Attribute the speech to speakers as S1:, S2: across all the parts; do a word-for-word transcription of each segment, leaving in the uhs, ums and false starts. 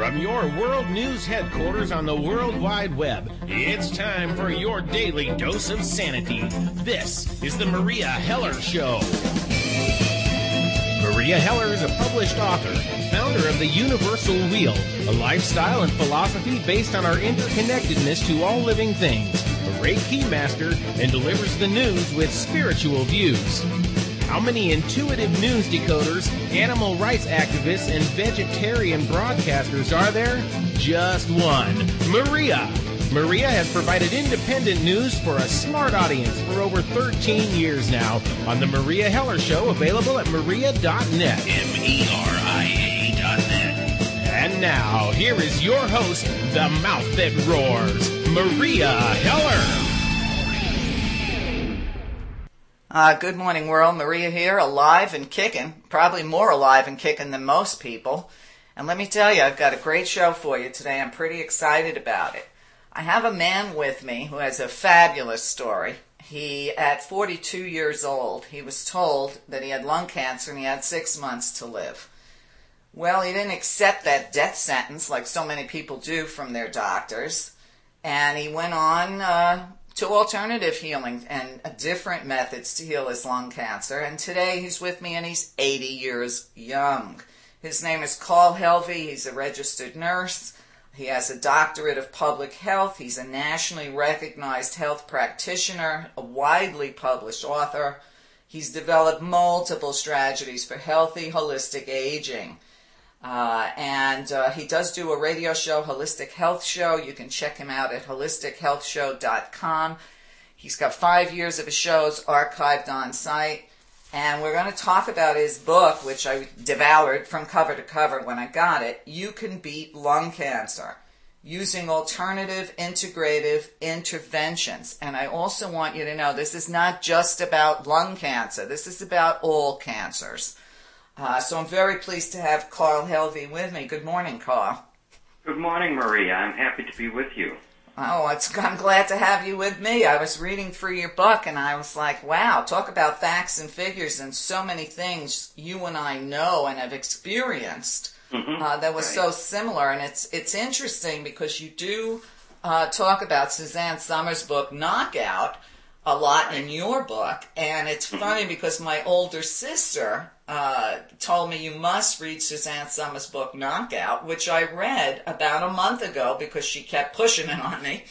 S1: From your world news headquarters on the World Wide Web, it's time for your daily dose of sanity. This is the Maria Heller Show. Maria Heller is a published author, founder of the Universal Wheel, a lifestyle and philosophy based on our interconnectedness to all living things, a Reiki master, and delivers the news with spiritual views. How many intuitive news decoders, animal rights activists, and vegetarian broadcasters are there? Just one. Maria. Maria has provided independent news for a smart audience for over thirteen years now on The Maria Heller Show, available at maria dot net. M E R I A dot net. And now, here is your host, the mouth that roars, Maria Heller.
S2: Uh, good morning, world. Maria here, alive and kicking. Probably more alive and kicking than most people. And let me tell you, I've got a great show for you today. I'm pretty excited about it. I have a man with me who has a fabulous story. He, at forty-two years old, he was told that he had lung cancer and he had six months to live. Well, he didn't accept that death sentence like so many people do from their doctors. And he went on uh, to alternative healing and different methods to heal his lung cancer. And today he's with me and he's eighty years young. His name is Carl Helvey. He's a registered nurse. He has a doctorate of public health. He's a nationally recognized health practitioner, a widely published author. He's developed multiple strategies for healthy, holistic aging. Uh, and uh, he does do a radio show, Holistic Health Show. You can check him out at holistic health show dot com. He's got five years of his shows archived on site. And we're going to talk about his book, which I devoured from cover to cover when I got it, You Can Beat Lung Cancer, using alternative integrative interventions. And I also want you to know this is not just about lung cancer. This is about all cancers. Uh, so I'm very pleased to have Carl Helvey with me. Good morning, Carl.
S3: Good morning, Maria. I'm happy to be with you.
S2: Oh, it's, I'm glad to have you with me. I was reading through your book, and I was like, wow, talk about facts and figures and so many things you and I know and have experienced mm-hmm. uh, that was right. so similar. And it's it's interesting because you do uh, talk about Suzanne Somers' book, Knockout, a lot right. in your book. And it's mm-hmm. funny because my older sister uh, told me you must read Suzanne Somers' book, Knockout, which I read about a month ago because she kept pushing it on me.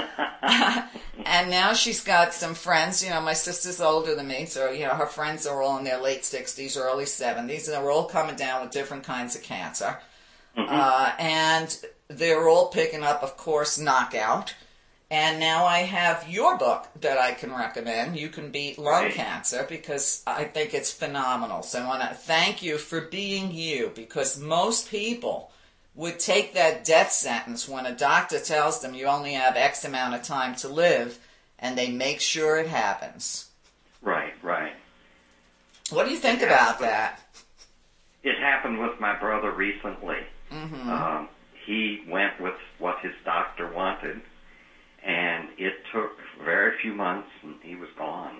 S2: uh, and now she's got some friends. You know, my sister's older than me, so, you know, her friends are all in their late sixties, early seventies, and they're all coming down with different kinds of cancer. Mm-hmm. Uh, and they're all picking up, of course, Knockout. And now I have your book that I can recommend, You Can Beat Lung right. Cancer, because I think it's phenomenal. So I want to thank you for being you, because most people would take that death sentence when a doctor tells them you only have X amount of time to live, and they make sure it happens.
S3: Right, right.
S2: What do you think it about happened, that?
S3: It happened with my brother recently.
S2: Mm-hmm.
S3: Um, he went with what his doctor wanted. And it took very few months, and he was gone.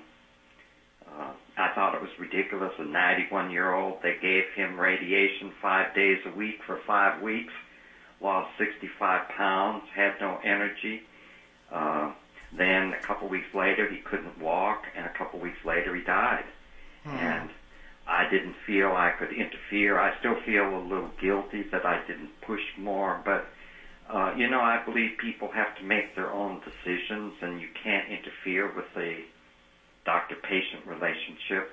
S3: Uh, I thought it was ridiculous. A ninety-one-year-old, they gave him radiation five days a week for five weeks, lost sixty-five pounds, had no energy. Uh, then a couple weeks later, he couldn't walk, and a couple weeks later, he died. Hmm. And I didn't feel I could interfere. I still feel a little guilty that I didn't push more, but Uh, you know, I believe people have to make their own decisions, and you can't interfere with the doctor-patient relationship.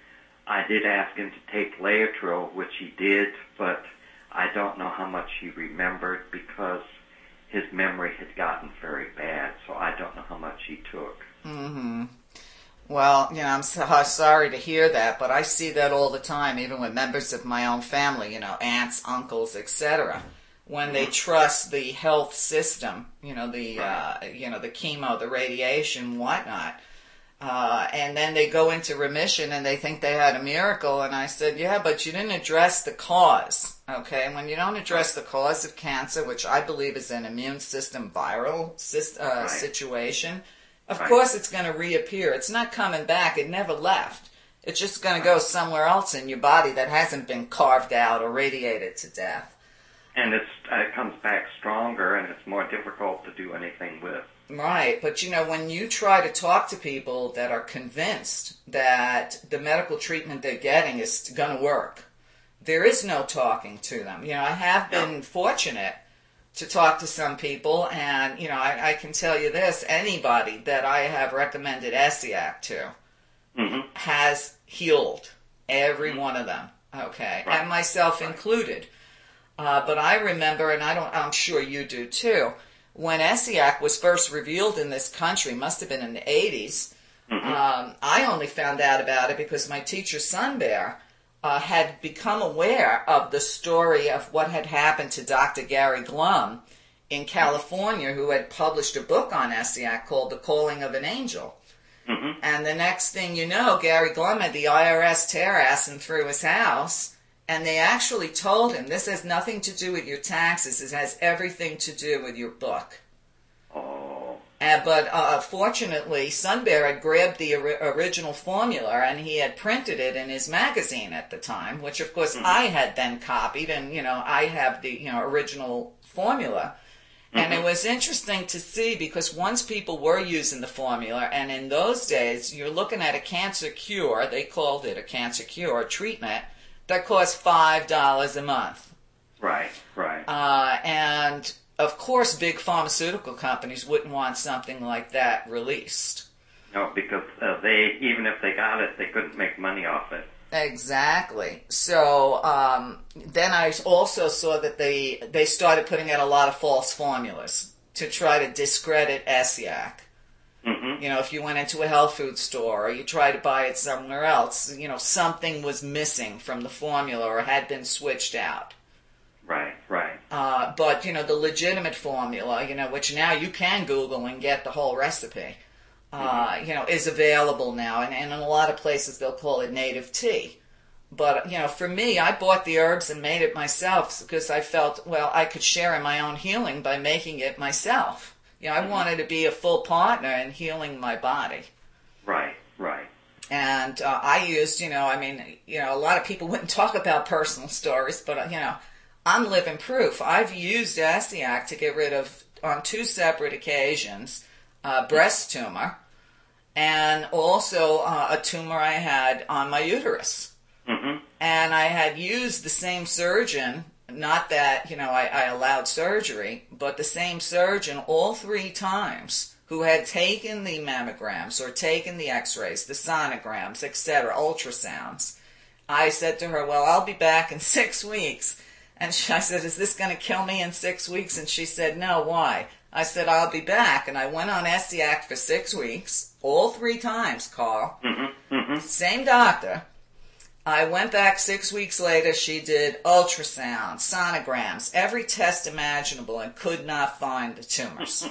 S3: I did ask him to take Laetrile, which he did, but I don't know how much he remembered because his memory had gotten very bad, so I don't know how much he took.
S2: Mm-hmm. Well, you know, I'm so sorry to hear that, but I see that all the time, even with members of my own family, you know, aunts, uncles, et cetera, when they trust the health system, you know, the, uh, you know, the chemo, the radiation, whatnot. Uh, and then they go into remission and they think they had a miracle. And I said, yeah, but you didn't address the cause. Okay. And when you don't address the cause of cancer, which I believe is an immune system viral uh, right. situation, of right. course it's going to reappear. It's not coming back. It never left. It's just going to go somewhere else in your body that hasn't been carved out or radiated to death.
S3: And it's, uh, it comes back stronger, and it's more difficult to do anything with.
S2: Right, but you know, when you try to talk to people that are convinced that the medical treatment they're getting is going to work, there is no talking to them. You know, I have been fortunate to talk to some people, and, you know, I, I can tell you this, anybody that I have recommended Essiac to mm-hmm. has healed, every mm-hmm. one of them, okay, right. and myself right. included. Uh, but I remember, and I don't, I'm sure you do too, when Essiac was first revealed in this country, must have been in the eighties, mm-hmm. um, I only found out about it because my teacher, Sun Bear, uh, had become aware of the story of what had happened to Doctor Gary Glum in California, who had published a book on Essiac called The Calling of an Angel. Mm-hmm. And the next thing you know, Gary Glum had the I R S tear-assing through his house. And they actually told him, this has nothing to do with your taxes. It has everything to do with your book.
S3: Oh.
S2: Uh, but uh, fortunately, Sun Bear had grabbed the or- original formula, and he had printed it in his magazine at the time, which, of course, mm-hmm. I had then copied. And, you know, I have the, you know, original formula. Mm-hmm. And it was interesting to see, because once people were using the formula, and in those days, you're looking at a cancer cure. They called it a cancer cure treatment. That cost five dollars a month.
S3: Right, right.
S2: Uh, and, of course, big pharmaceutical companies wouldn't want something like that released.
S3: No, because uh, they, even if they got it, they couldn't make money off it.
S2: Exactly. So um, then I also saw that they, they started putting out a lot of false formulas to try to discredit Essiac. Mm-hmm. You know, if you went into a health food store or you tried to buy it somewhere else, you know, something was missing from the formula or had been switched out.
S3: Right, right.
S2: Uh, but, you know, the legitimate formula, you know, which now you can Google and get the whole recipe, uh, mm-hmm. you know, is available now. And, and in a lot of places they'll call it native tea. But, you know, for me, I bought the herbs and made it myself because I felt, well, I could share in my own healing by making it myself. You know, I wanted to be a full partner in healing my body.
S3: Right, right.
S2: And uh, I used, you know, I mean, you know, a lot of people wouldn't talk about personal stories, but, uh, you know, I'm living proof. I've used Essiac to get rid of, on two separate occasions, uh, breast tumor and also uh, a tumor I had on my uterus. Mm-hmm. And I had used the same surgeon. Not that, you know, I, I allowed surgery, but the same surgeon all three times who had taken the mammograms or taken the x-rays, the sonograms, et cetera, ultrasounds. I said to her, well, I'll be back in six weeks. And she, I said, is this going to kill me in six weeks? And she said, no, why? I said, I'll be back. And I went on Essiac for six weeks, all three times, Carl. Mm-hmm, mm-hmm. Same doctor. I went back six weeks later. She did ultrasound, sonograms, every test imaginable, and could not find the tumors.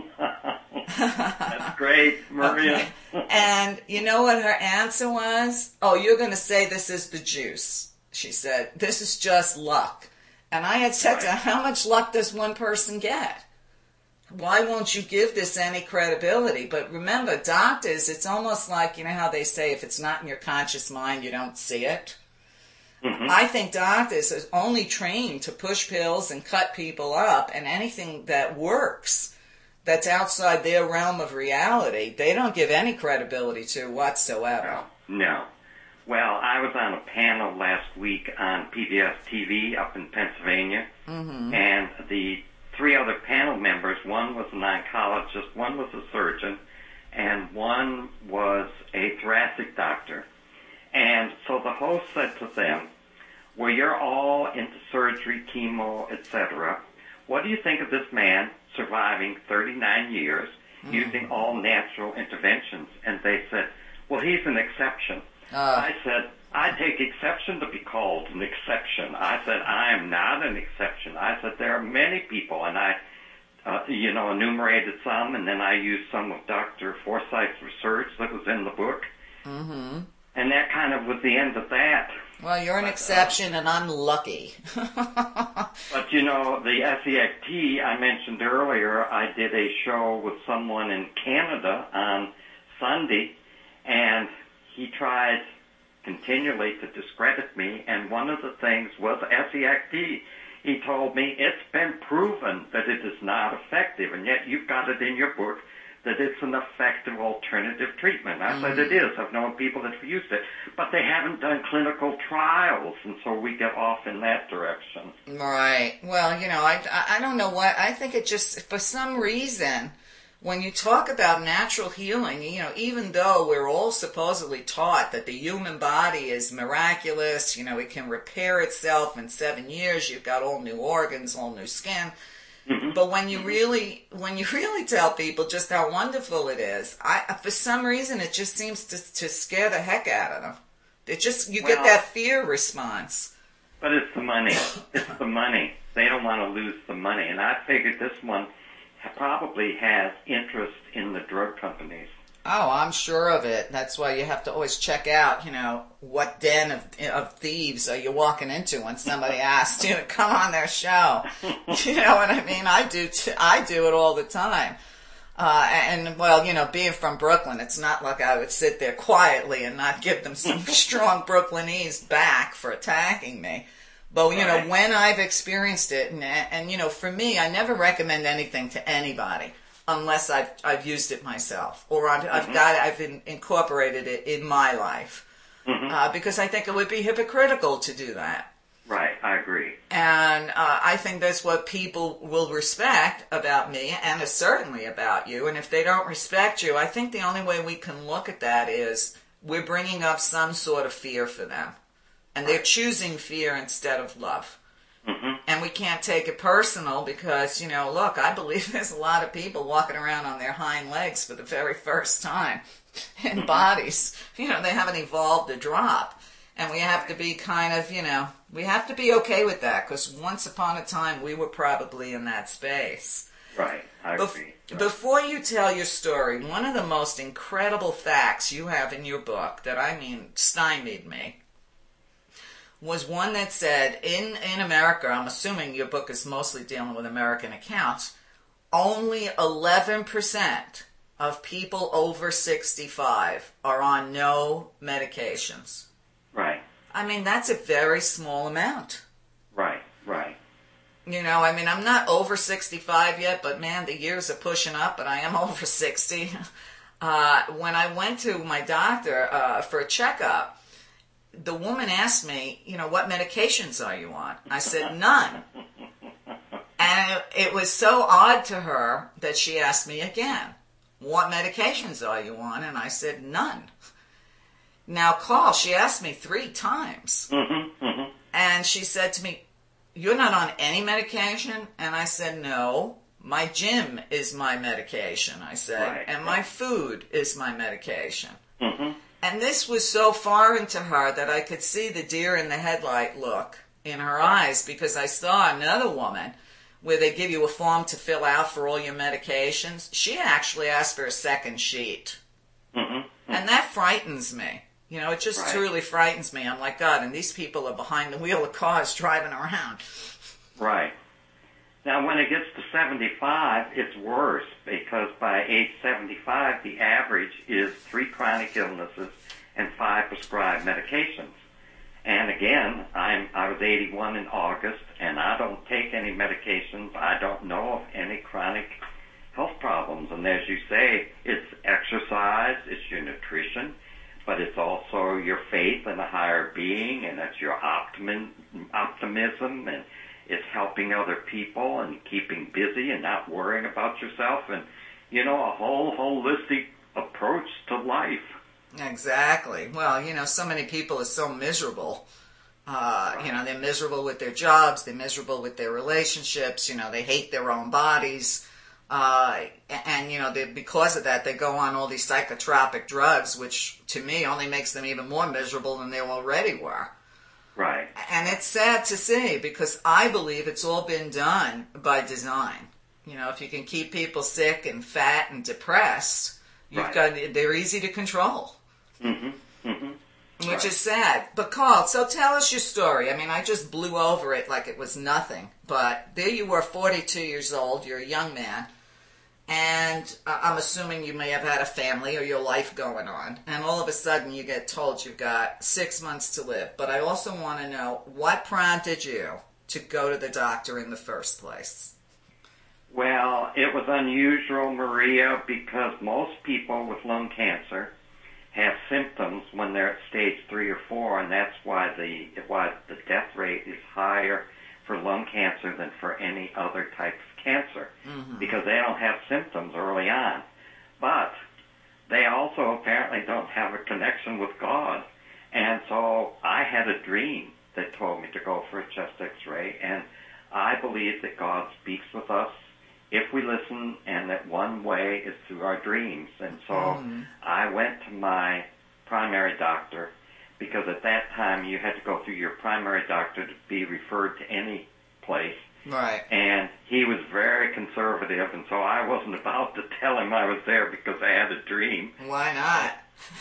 S3: That's great, Maria.
S2: Okay. And you know what her answer was? Oh, you're going to say this is the juice. She said, this is just luck. And I had said right. to her, how much luck does one person get? Why won't you give this any credibility? But remember, doctors, it's almost like, you know how they say if it's not in your conscious mind, you don't see it? Mm-hmm. I think doctors are only trained to push pills and cut people up, and anything that works that's outside their realm of reality, they don't give any credibility to whatsoever.
S3: No, no. Well, I was on a panel last week on P B S T V up in Pennsylvania, mm-hmm. and the three other panel members, one was an oncologist, one was a surgeon, and one was a thoracic doctor. And so the host said to them, well, you're all into surgery, chemo, et cetera. What do you think of this man surviving thirty-nine years mm-hmm. using all natural interventions? And they said, well, he's an exception. Uh. I said, I take exception to be called an exception. I said, I am not an exception. I said, there are many people, and I, uh, you know, enumerated some, and then I used some of Doctor Forsyth's research that was in the book. Mm-hmm. And that kind of was the end of that.
S2: Well, you're an but, exception, uh, and I'm lucky.
S3: But, you know, the Essiac tea I mentioned earlier, I did a show with someone in Canada on Sunday, and he tried continually to discredit me, and one of the things was Essiac tea. he told me it's been proven that it is not effective, and yet you've got it in your book that it's an effective alternative treatment. I mm. said it is. I've known people that have used it, but they haven't done clinical trials, and so we get off in that direction.
S2: Right. Well, you know, I, I don't know what, I think it just, for some reason, when you talk about natural healing, you know, even though we're all supposedly taught that the human body is miraculous, you know, it can repair itself in seven years, you've got all new organs, all new skin. Mm-hmm. But when you really, when you really tell people just how wonderful it is, I, for some reason, it just seems to, to scare the heck out of them. It just, you well, get that fear response.
S3: But it's the money. It's the money. They don't want to lose the money. And I figured this one probably has interest in the drug companies.
S2: Oh, I'm sure of it. That's why you have to always check out, you know, what den of, of thieves are you walking into when somebody asks you to come on their show. You know what I mean? I do, t- I do it all the time. Uh, and well, you know, being from Brooklyn, it's not like I would sit there quietly and not give them some strong Brooklynese back for attacking me. But, you know, when I've experienced it, and, and, you know, for me, I never recommend anything to anybody unless I've, I've used it myself, or I've, mm-hmm. I've got it, I've in, incorporated it in my life, mm-hmm. uh, because I think it would be hypocritical to do that.
S3: Right, I agree.
S2: And uh, I think that's what people will respect about me, and certainly about you. And if they don't respect you, I think the only way we can look at that is we're bringing up some sort of fear for them, and they're choosing fear instead of love. Mm-hmm. And we can't take it personal because, you know, look, I believe there's a lot of people walking around on their hind legs for the very first time in bodies. You know, they haven't evolved a drop. And we have to be kind of, you know, we have to be okay with that because once upon a time we were probably in that space.
S3: Right, I agree.
S2: Bef- right. Before you tell your story, one of the most incredible facts you have in your book that, I mean, stymied me, was one that said, in, in America, I'm assuming your book is mostly dealing with American accounts, only eleven percent of people over sixty-five are on no medications.
S3: Right.
S2: I mean, that's a very small amount.
S3: Right, right.
S2: You know, I mean, I'm not over sixty-five yet, but man, the years are pushing up, but I am over sixty. Uh, when I went to my doctor uh, for a checkup, the woman asked me, you know, what medications are you on? I said, none. And it, it was so odd to her that she asked me again, what medications are you on? And I said, none. Now, Carl, she asked me three times. Mm-hmm, mm-hmm. And she said to me, you're not on any medication? And I said, no, my gym is my medication, I said, right, and my food is my medication. Mm-hmm. And this was so foreign to her that I could see the deer in the headlight look in her eyes, because I saw another woman where they give you a form to fill out for all your medications. She actually asked for a second sheet. Mm-hmm. Mm-hmm. And that frightens me. You know, it just right. truly frightens me. I'm like, God, and these people are behind the wheel of cars driving around.
S3: Right. Now, when it gets to seventy-five, it's worse, because by age seventy-five, the average is three chronic illnesses and five prescribed medications. And again, I'm, I was eighty-one in August, and I don't take any medications. I don't know of any chronic health problems. And as you say, it's exercise, it's your nutrition, but it's also your faith in a higher being, and it's your optimism, optimism and it's helping other people and keeping busy and not worrying about yourself, and, you know, a whole holistic approach to life.
S2: Exactly. Well, you know, so many people are so miserable. Uh, right. You know, they're miserable with their jobs, they're miserable with their relationships, you know, they hate their own bodies. Uh, and, you know, they, because of that, they go on all these psychotropic drugs, which to me only makes them even more miserable than they already were.
S3: Right.
S2: And it's sad to see, because I believe it's all been done by design. You know, if you can keep people sick and fat and depressed, you've right. got, they're easy to control. Mm-hmm. Mm-hmm. Which right. is sad. But Carl, so tell us your story. I mean, I just blew over it like it was nothing. But there you were, forty-two years old, you're a young man. And uh, I'm assuming you may have had a family or your life going on. And all of a sudden you get told you've got six months to live. But I also want to know, what prompted you to go to the doctor in the first place?
S3: Well, it was unusual, Maria, because most people with lung cancer have symptoms when they're at stage three or four, and that's why the why the death rate is higher for lung cancer than for any other type of cancer, mm-hmm. because they don't have symptoms early on. But they also apparently don't have a connection with God. And so I had a dream that told me to go for a chest x-ray, and I believe that God speaks with us if we listen, and that one way is through our dreams. And so mm-hmm. I went to my primary doctor, because at that time you had to go through your primary doctor to be referred to any place.
S2: Right.
S3: And he was very conservative, and so I wasn't about to tell him I was there because I had a dream.
S2: Why not?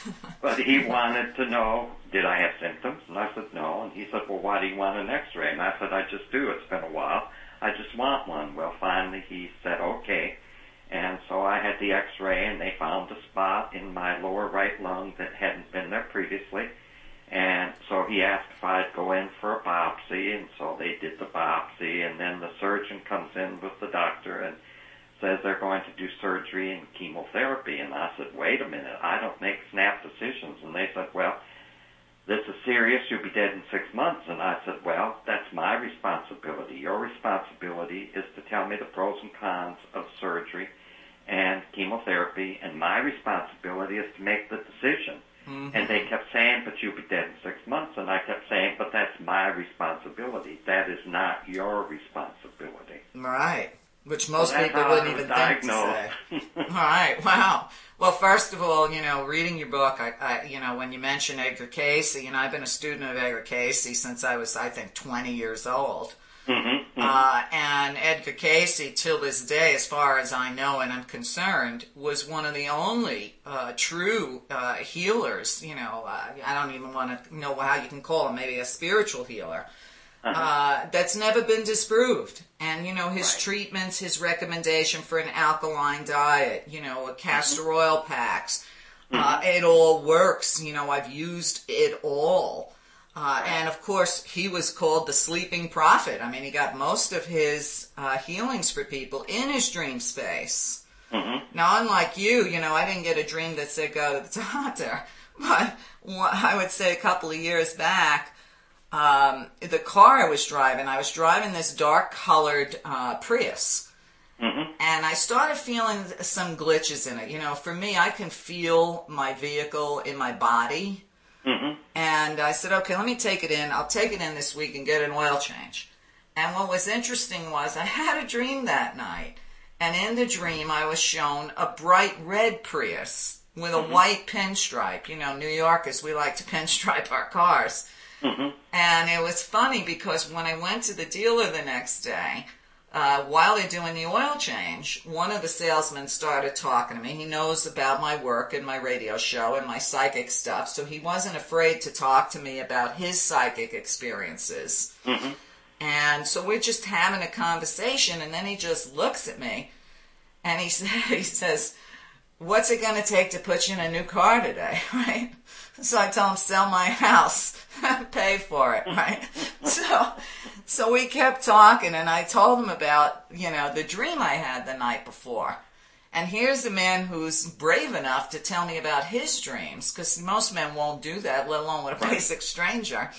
S3: But he wanted to know, did I have symptoms? And I said, no. And he said, well, why do you want an x-ray? And I said, I just do. It's been a while. I just want one. Well, finally he said, okay. And so I had the x-ray, and they found a spot in my lower right lung that hadn't been there previously. And so he asked if I'd go in for a biopsy, and so they did the biopsy, and then the surgeon comes in with the doctor and says they're going to do surgery and chemotherapy. And I said, wait a minute, I don't make snap decisions. And they said, well, this is serious, you'll be dead in six months. And I said, well, that's my responsibility. Your responsibility is to tell me the pros and cons of surgery and chemotherapy, and my responsibility is to make the decision. Mm-hmm. And they kept saying, but you'll be dead in six months. And I kept saying, but that's my responsibility. That is not your responsibility.
S2: Right. Which most
S3: well,
S2: people wouldn't even think to say. All right. Wow. Well, first of all, you know, reading your book, I, I, you know, when you mention Edgar Cayce, you know, I've been a student of Edgar Cayce since I was, I think, twenty years old. Mm-hmm, mm-hmm. Uh, and Edgar Cayce, till this day, as far as I know and I'm concerned, was one of the only uh, true uh, healers. You know, uh, I don't even want to know how you can call him, maybe a spiritual healer. Uh-huh. Uh, that's never been disproved. And, you know, his right. treatments, his recommendation for an alkaline diet, you know, a castor mm-hmm. oil packs, mm-hmm. uh, it all works. You know, I've used it all. Uh, and, of course, he was called the sleeping prophet. I mean, he got most of his uh, healings for people in his dream space. Mm-hmm. Now, unlike you, you know, I didn't get a dream that said go to the doctor. But I would say a couple of years back, um, the car I was driving, I was driving this dark-colored uh, Prius. Mm-hmm. And I started feeling some glitches in it. You know, for me, I can feel my vehicle in my body. Mm-hmm. And I said, okay, let me take it in. I'll take it in this week and get an oil change. And what was interesting was I had a dream that night. And in the dream, I was shown a bright red Prius with a mm-hmm. white pinstripe. You know, New Yorkers, we like to pinstripe our cars. Mm-hmm. And it was funny because when I went to the dealer the next day, uh, while they're doing the oil change, one of the salesmen started talking to me. He knows about my work and my radio show and my psychic stuff, so he wasn't afraid to talk to me about his psychic experiences. Mm-hmm. And so we're just having a conversation, and then he just looks at me, and he, he says, what's it going to take to put you in a new car today, right? So I tell him, sell my house, pay for it, right? So, so we kept talking, and I told him about, you know, the dream I had the night before. And here's a man who's brave enough to tell me about his dreams, because most men won't do that, let alone with a basic stranger.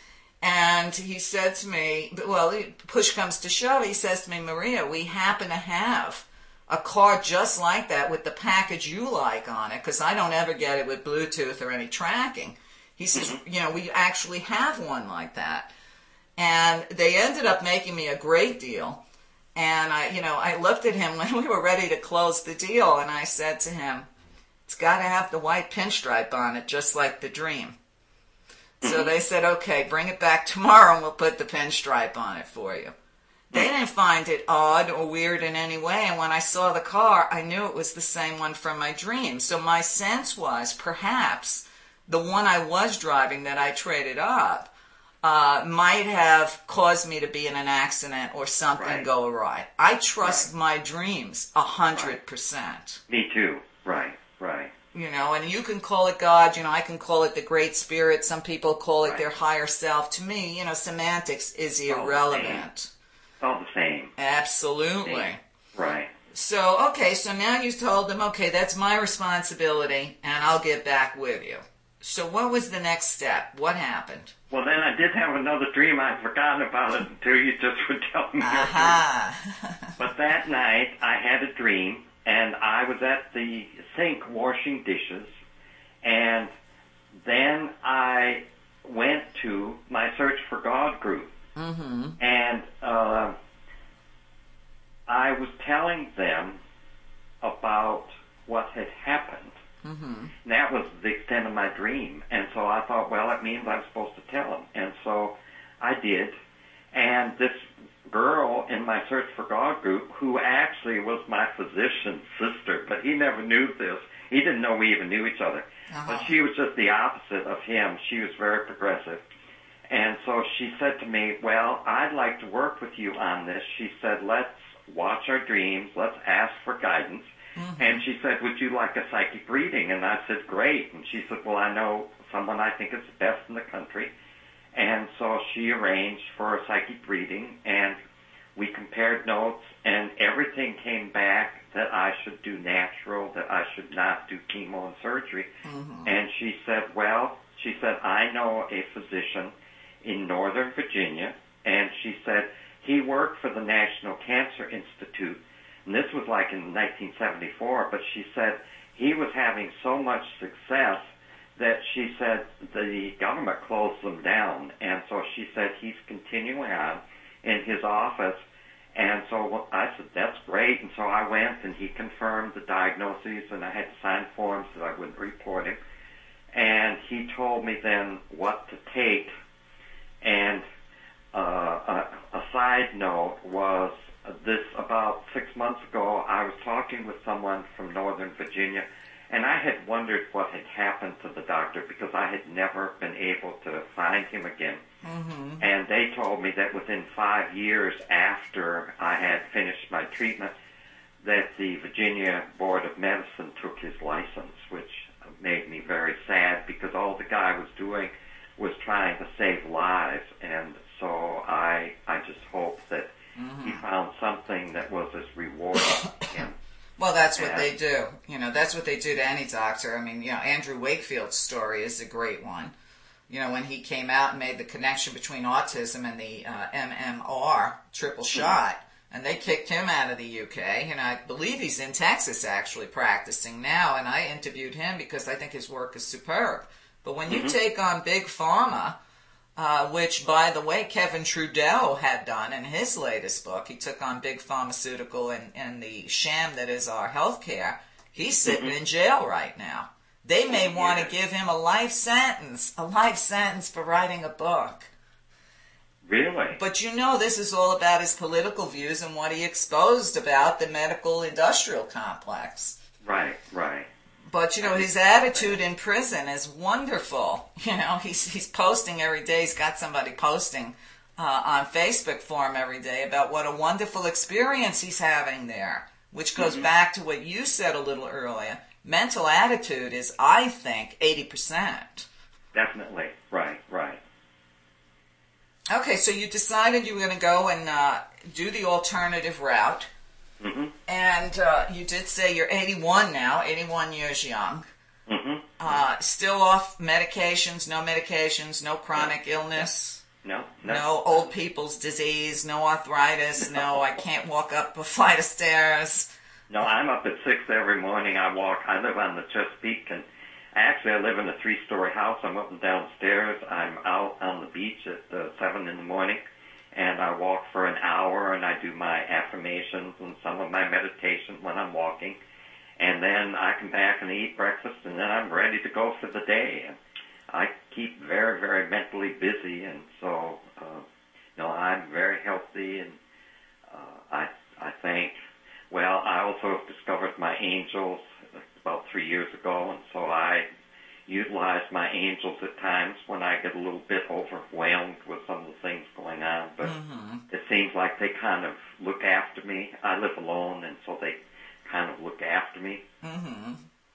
S2: And he said to me, well, push comes to shove, he says to me, Maria, we happen to have a car just like that with the package you like on it, because I don't ever get it with Bluetooth or any tracking. He says, mm-hmm. you know, we actually have one like that. And they ended up making me a great deal. And I, you know, I looked at him when we were ready to close the deal, and I said to him, it's got to have the white pinstripe on it, just like the dream. Mm-hmm. So they said, okay, bring it back tomorrow and we'll put the pinstripe on it for you. They didn't find it odd or weird in any way, and when I saw the car, I knew it was the same one from my dream. So my sense was, perhaps, the one I was driving that I traded up uh, might have caused me to be in an accident or something right. go awry. I trust right. my dreams a hundred percent.
S3: Me too. Right, right.
S2: You know, and you can call it God, you know, I can call it the Great Spirit. Some people call it
S3: Right.
S2: their higher self. To me, you know, semantics is irrelevant.
S3: It's all the same.
S2: Absolutely.
S3: Same. Right.
S2: So, okay, so now you told them, okay, that's my responsibility, and I'll get back with you. So what was the next step? What happened?
S3: Well, then I did have another dream. I'd forgotten about it until you just were telling me.
S2: Aha.
S3: But that night, I had a dream, and I was at the sink washing dishes, and then I went to my Search for God group.
S2: Mm-hmm.
S3: And uh, I was telling them about what had happened.
S2: Mm-hmm.
S3: And that was the extent of my dream. And so I thought, well, it means I'm supposed to tell them. And so I did. And this girl in my Search for God group, who actually was my physician's sister, but he never knew this. He didn't know we even knew each other.
S2: Uh-huh.
S3: But she was just the opposite of him. She was very progressive. And so she said to me, well, I'd like to work with you on this. She said, let's watch our dreams. Let's ask for guidance. Mm-hmm. And she said, would you like a psychic reading? And I said, great. And she said, well, I know someone I think is the best in the country. And so she arranged for a psychic reading, and we compared notes, and everything came back that I should do natural, that I should not do chemo and surgery. Mm-hmm. And she said, well, she said, I know a physician in Northern Virginia, and she said, he worked for the National Cancer Institute, and this was like in nineteen seventy-four, but she said he was having so much success that she said the government closed them down. And so she said he's continuing on in his office. And so I said, that's great. And so I went, and he confirmed the diagnoses, and I had to sign forms that I wouldn't report him. And he told me then what to take. And uh, a, a side note was this: about six months ago, I was talking with someone from Northern Virginia, and I had wondered what had happened to the doctor because I had never been able to find him again. Mm-hmm. And they told me that within five years after I had finished my treatment, that the Virginia Board of Medicine took his license, which made me very sad because all the guy was doing was trying to save lives. And so I, I just hope that mm-hmm. he found something that was as rewarding to him.
S2: Well, that's what they do. You know, that's what they do to any doctor. I mean, you know, Andrew Wakefield's story is a great one. You know, when he came out and made the connection between autism and the uh, M M R, triple shot, and they kicked him out of the U K. And I believe he's in Texas actually practicing now, and I interviewed him because I think his work is superb. But when you mm-hmm. take on Big Pharma, Uh, which, by the way, Kevin Trudeau had done in his latest book. He took on big pharmaceutical and, and the sham that is our healthcare. He's sitting mm-hmm. in jail right now. They may want to give him a life sentence, a life sentence for writing a book.
S3: Really?
S2: But you know, this is all about his political views and what he exposed about the medical industrial complex.
S3: Right, right.
S2: But, you know, his attitude in prison is wonderful. You know, he's he's posting every day. He's got somebody posting uh, on Facebook for him every day about what a wonderful experience he's having there, which goes mm-hmm. back to what you said a little earlier. Mental attitude is, I think, eighty percent.
S3: Definitely. Right, right.
S2: Okay, so you decided you were going to go and uh, do the alternative route. Mm-hmm. And uh, you did say you're eighty-one now, eighty-one years young. Mm-hmm. Uh, still off medications, no medications, no chronic no. illness.
S3: No, no.
S2: No old people's disease, no arthritis, no I can't walk up a flight of stairs.
S3: No, I'm up at six every morning. I walk. I live on the Chesapeake, and actually I live in a three-story house. I'm up and downstairs. I'm out on the beach at uh, seven in the morning. And I walk for an hour, and I do my affirmations and some of my meditation when I'm walking. And then I come back and eat breakfast, and then I'm ready to go for the day. And I keep very, very mentally busy, and so, uh, you know, I'm very healthy, and uh, I, I think, well, I also discovered my angels about three years ago, and so I utilize my angels at times when I get a little bit overwhelmed with some of the things going on. But mm-hmm. it seems like they kind of look after me. I live alone, and so they kind of look after me.
S2: Mm-hmm.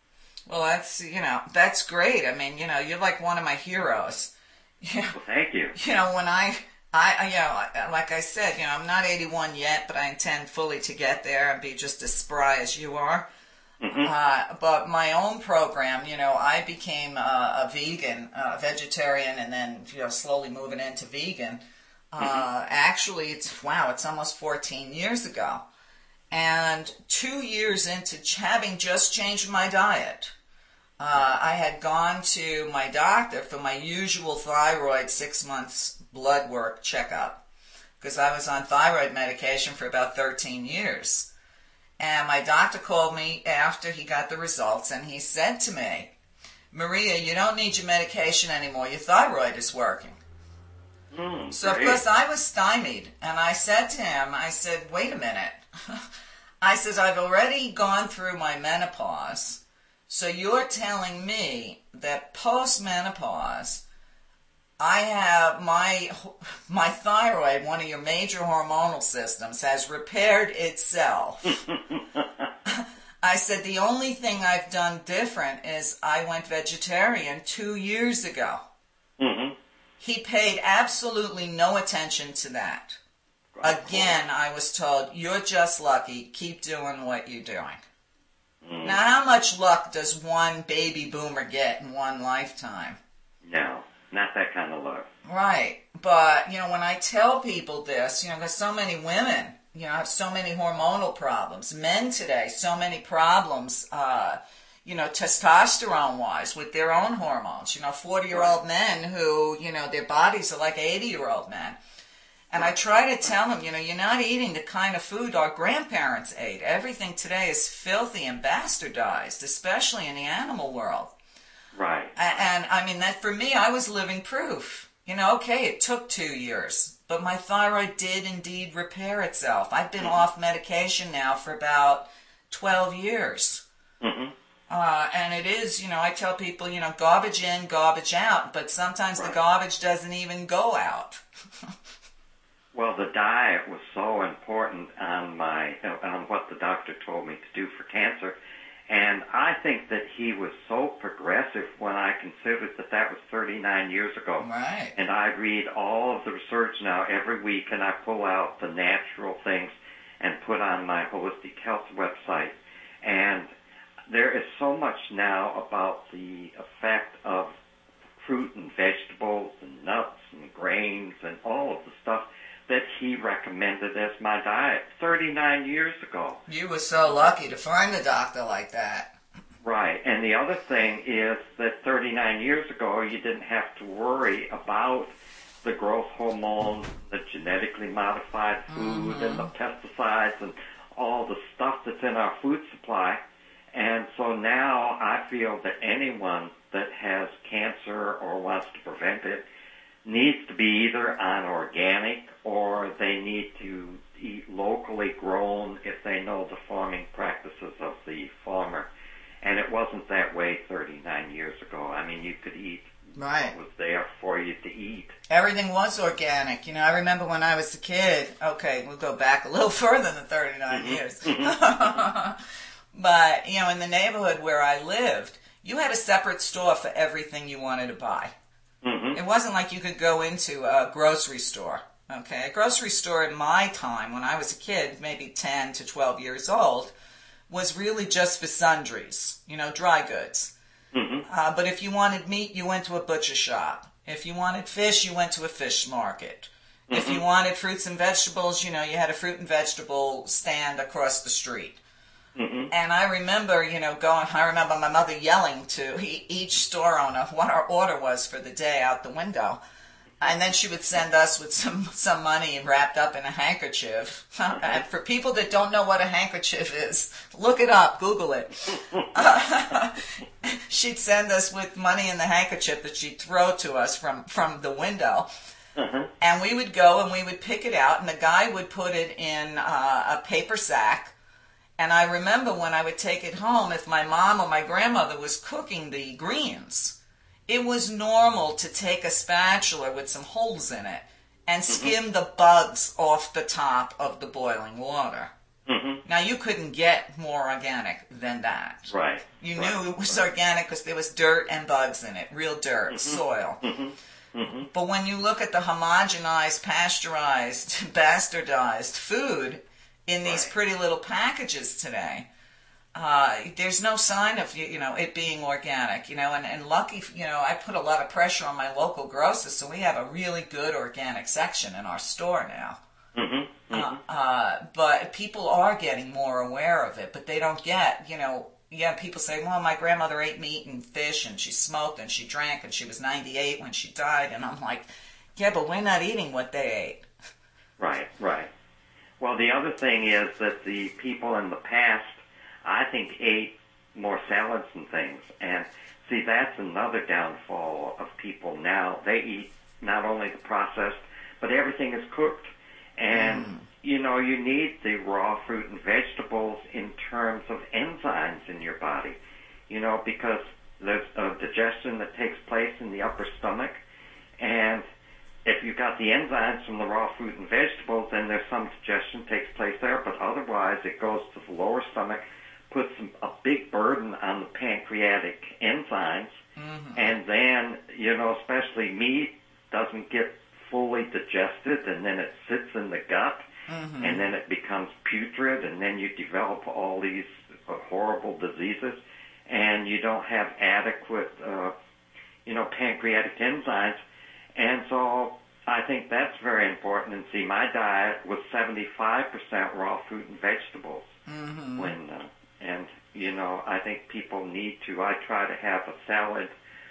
S2: Well, that's, you know, that's great. I mean, you know, you're like one of my heroes. Yeah.
S3: Well, thank you.
S2: You know, when I, I, you know, like I said, you know, I'm not eighty-one yet, but I intend fully to get there and be just as spry as you are. Mm-hmm. Uh, but my own program, you know, I became a, a vegan, a vegetarian, and then, you know, slowly moving into vegan. Uh, mm-hmm. Actually, it's, wow, it's almost fourteen years ago. And two years into having just changed my diet, uh, I had gone to my doctor for my usual thyroid six months blood work checkup, because I was on thyroid medication for about thirteen years. And my doctor called me after he got the results, and he said to me, Maria, you don't need your medication anymore. Your thyroid is working.
S3: Mm,
S2: so, of course, I was stymied, and I said to him, I said, wait a minute. I said, I've already gone through my menopause, so you're telling me that post-menopause, I have my my thyroid, one of your major hormonal systems, has repaired itself. I said, the only thing I've done different is I went vegetarian two years ago. Mm-hmm. He paid absolutely no attention to that. Again, I was told, you're just lucky. Keep doing what you're doing. Mm. Now, how much luck does one baby boomer get in one lifetime?
S3: No, not that kind of luck.
S2: Right. But, you know, when I tell people this, you know, there's so many women, you know, have so many hormonal problems. Men today, so many problems, uh, you know, testosterone-wise with their own hormones. You know, forty-year-old men who, you know, their bodies are like eighty-year-old men. And I try to tell them, you know, you're not eating the kind of food our grandparents ate. Everything today is filthy and bastardized, especially in the animal world.
S3: Right.
S2: And, and I mean, that for me, I was living proof. You know, okay, it took two years, but my thyroid did indeed repair itself. I've been mm-hmm. off medication now for about twelve years. Mm-hmm. Uh, and it is, you know, I tell people, you know, garbage in, garbage out, but sometimes right. the garbage doesn't even go out.
S3: Well, the diet was so important on my on what the doctor told me to do for cancer, and I think that he was so progressive when I considered that that was thirty-nine years ago.
S2: Right.
S3: And I read all of the research now every week, and I pull out the natural things and put on my Holistic Health website. And there is so much now about the effect of fruit and vegetables and nuts and grains and all of the stuff that he recommended as my diet thirty-nine years ago.
S2: You were so lucky to find a doctor like that.
S3: Right. And the other thing is that thirty-nine years ago, you didn't have to worry about the growth hormones, the genetically modified food, mm-hmm. and the pesticides and all the stuff that's in our food supply. And so now I feel that anyone that has cancer or wants to prevent it needs to be either on organic or they need to eat locally grown if they know the farming practices of the farmer. And it wasn't that way thirty-nine years ago. I mean, you could eat
S2: right.
S3: what was there for you to eat.
S2: Everything was organic. You know, I remember when I was a kid, okay, we'll go back a little further than thirty-nine mm-hmm. years. But, you know, in the neighborhood where I lived, you had a separate store for everything you wanted to buy. Mm-hmm. It wasn't like you could go into a grocery store. Okay, a grocery store in my time, when I was a kid, maybe ten to twelve years old, was really just for sundries, you know, dry goods. Mm-hmm. Uh, but if you wanted meat, you went to a butcher shop. If you wanted fish, you went to a fish market. Mm-hmm. If you wanted fruits and vegetables, you know, you had a fruit and vegetable stand across the street. Mm-hmm. And I remember, you know, going, I remember my mother yelling to each store owner what our order was for the day out the window. And then she would send us with some, some money wrapped up in a handkerchief. And for people that don't know what a handkerchief is, look it up, Google it. Uh, she'd send us with money in the handkerchief that she'd throw to us from, from the window. Uh-huh. And we would go and we would pick it out, and the guy would put it in uh, a paper sack. And I remember when I would take it home, if my mom or my grandmother was cooking the greens, it was normal to take a spatula with some holes in it and skim mm-hmm. the bugs off the top of the boiling water.
S3: Mm-hmm.
S2: Now, you couldn't get more organic than that.
S3: Right.
S2: You
S3: right.
S2: knew it was organic because there was dirt and bugs in it, real dirt,
S3: mm-hmm.
S2: soil.
S3: Mm-hmm. Mm-hmm.
S2: But when you look at the homogenized, pasteurized, bastardized food in these
S3: right.
S2: pretty little packages today, uh, there's no sign of, you know, it being organic, you know, and, and lucky, you know, I put a lot of pressure on my local grocers, so we have a really good organic section in our store now.
S3: Mm-hmm. Mm-hmm.
S2: Uh, uh, but people are getting more aware of it, but they don't get, you know, yeah, people say, well, my grandmother ate meat and fish and she smoked and she drank and she was ninety-eight when she died. And I'm like, yeah, but we're not eating what they ate.
S3: Right, right. Well, the other thing is that the people in the past, I think, ate more salads and things. And see, that's another downfall of people now. They eat not only the processed, but everything is cooked. And, mm. you know, you need the raw fruit and vegetables in terms of enzymes in your body, you know, because there's a digestion that takes place in the upper stomach. And if you've got the enzymes from the raw fruit and vegetables, then there's some digestion takes place there. But otherwise, it goes to the lower stomach, puts a big burden on the pancreatic enzymes. Mm-hmm. And then, you know, especially meat doesn't get fully digested, and then it sits in the gut, mm-hmm. and then it becomes putrid, and then you develop all these uh, horrible diseases, and you don't have adequate, uh, you know, pancreatic enzymes. And so I think that's very important. And see, my diet was seventy-five percent raw fruit and vegetables. Mm-hmm. When, uh, and, you know, I think people need to, I try to have a salad,